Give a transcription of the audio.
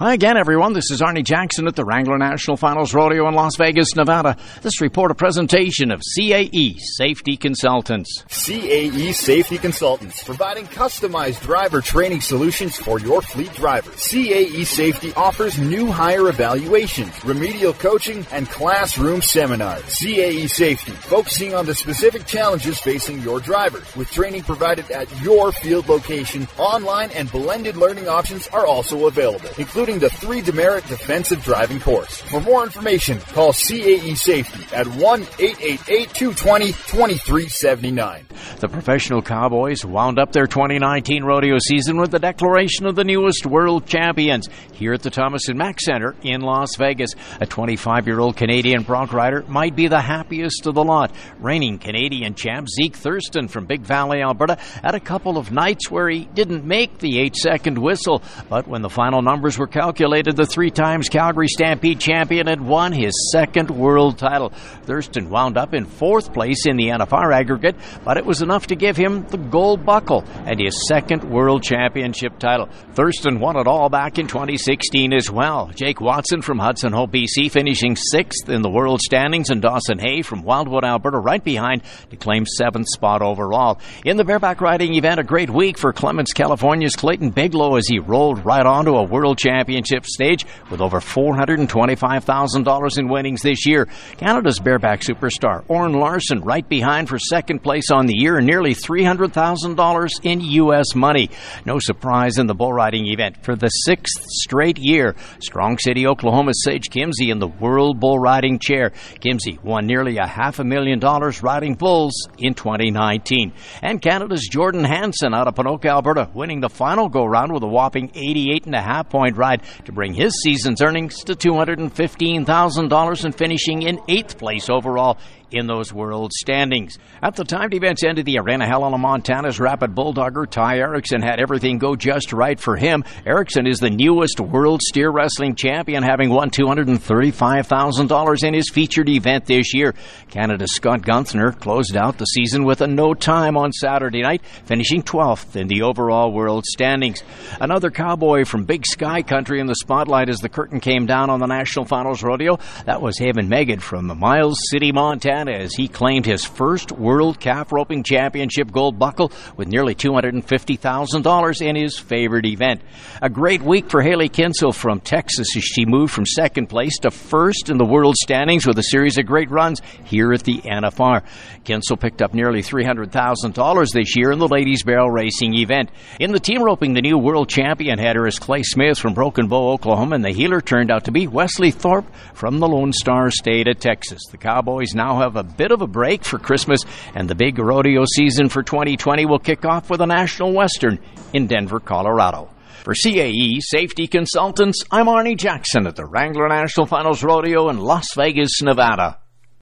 Hi again, everyone. This is Arnie Jackson at the Wrangler National Finals Rodeo in Las Vegas, Nevada. This report a presentation of CAE Safety Consultants. CAE Safety Consultants, providing customized driver training solutions for your fleet drivers. CAE Safety offers new hire evaluations, remedial coaching, and classroom seminars. CAE Safety, focusing on the specific challenges facing your drivers, with training provided at your field location. Online and blended learning options are also available, including the 3 demerit defensive driving course. For more information, call CAE Safety at 1-888-220-2379. The professional cowboys wound up their 2019 rodeo season with the declaration of the newest world champions here at the Thomas & Mack Center in Las Vegas. A 25-year-old Canadian bronc rider might be the happiest of the lot. Reigning Canadian champ Zeke Thurston from Big Valley, Alberta, had a couple of nights where he didn't make the 8-second whistle, but when the final numbers were calculated, the 3 times Calgary Stampede champion had won his 2nd world title. Thurston wound up in 4th place in the NFR aggregate, but it was enough to give him the gold buckle and his 2nd world championship title. Thurston won it all back in 2016 as well. Jake Watson from Hudson Hope, BC, finishing 6th in the world standings, and Dawson Hay from Wildwood, Alberta, right behind to claim 7th spot overall. In the bareback riding event, a great week for Clements, California's Clayton Bigelow as he rolled right onto a world championship stage with over $425,000 in winnings this year. Canada's bareback superstar Orrin Larson right behind for 2nd place on the year and nearly $300,000 in U.S. money. No surprise in the bull riding event. For the 6th straight year, Strong City, Oklahoma's Sage Kimzey in the World Bull Riding Chair. Kimzey won nearly $500,000 riding bulls in 2019. And Canada's Jordan Hansen out of Ponoka, Alberta, winning the final go-round with a whopping 88.5-point ride to bring his season's earnings to $215,000 and finishing in 8th place overall in those world standings. At the timed event's end of the arena, Helena, Montana's rapid bulldogger Ty Erickson had everything go just right for him. Erickson is the newest world steer wrestling champion, having won $235,000 in his featured event this year. Canada's Scott Gunther closed out the season with a no time on Saturday night, finishing 12th in the overall world standings. Another cowboy from Big Sky Country in the spotlight as the curtain came down on the National Finals Rodeo. That was Haven Megad from Miles City, Montana, as he claimed his first World Calf Roping Championship gold buckle with nearly $250,000 in his favorite event. A great week for Haley Kinsel from Texas as she moved from 2nd place to 1st in the world standings with a series of great runs here at the NFR. Kinsel picked up nearly $300,000 this year in the ladies barrel racing event. In the team roping, the new world champion header is Clay Smith from Broken Bow, Oklahoma, and the heeler turned out to be Wesley Thorpe from the Lone Star State of Texas. The Cowboys now have a bit of a break for Christmas, and the big rodeo season for 2020 will kick off with a National Western in Denver, Colorado. For CAE Safety Consultants, I'm Arnie Jackson at the Wrangler National Finals Rodeo in Las Vegas, Nevada.